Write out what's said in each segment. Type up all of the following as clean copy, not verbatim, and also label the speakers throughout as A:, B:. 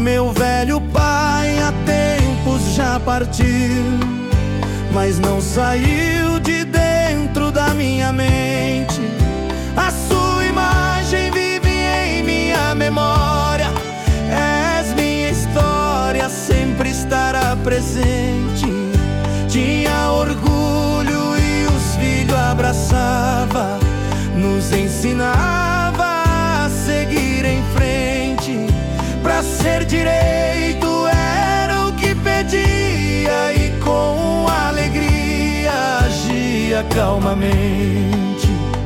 A: Meu velho pai há tempos já partiu, mas não saiu de dentro da minha mente. A sua imagem vive em minha memória. És minha história, sempre estará presente. Tinha orgulho e os filhos abraçava, nos ensinava a seguir em frente. Pra ser direito era o que pedia, e com alegria agia calmamente.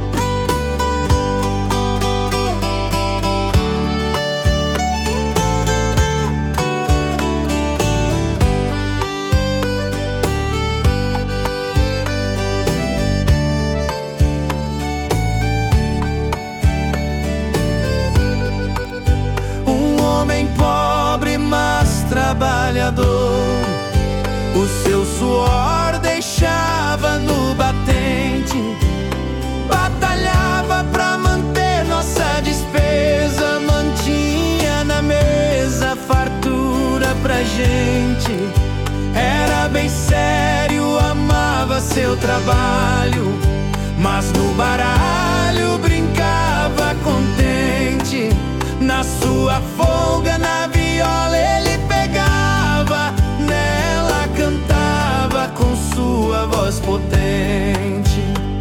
A: Trabalhador, o seu suor deixava no batente. Batalhava pra manter nossa despesa, mantinha na mesa fartura pra gente. Era bem sério, amava seu trabalho, mas no baralho brincava contente. Na sua folga, na viola ele pegava, nela cantava com sua voz potente.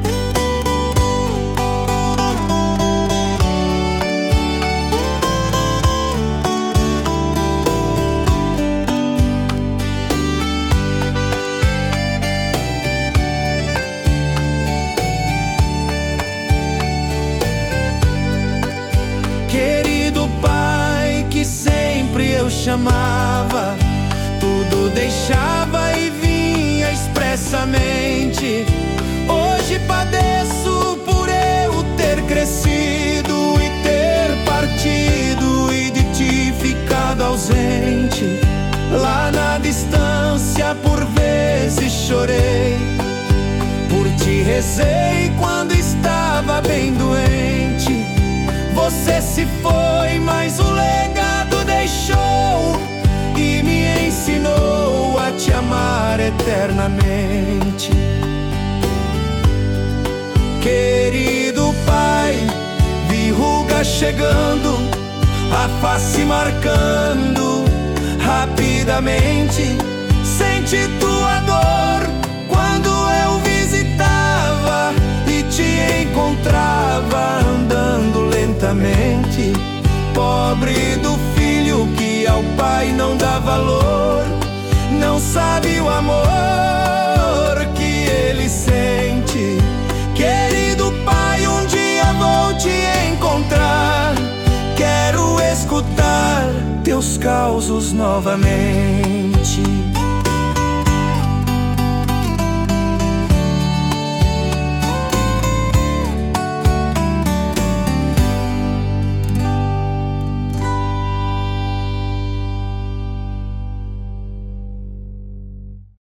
A: Querido pai que sempre eu chamava, tudo deixava e vinha expressamente. Hoje padeço por eu ter crescido e ter partido, e de ti ficado ausente. Lá na distância por vezes chorei, por ti rezei quando estava bem doente. Você se foi, mas o legado deixou, e me ensinou a te amar eternamente. Querido pai, vi ruga chegando, a face marcando rapidamente. Senti tua dor quando eu visitava e te encontrava andando lentamente. Pobre do filho que ao pai não dá valor, não sabe o amor que ele sente. Querido pai, um dia vou te encontrar, quero escutar teus causos novamente.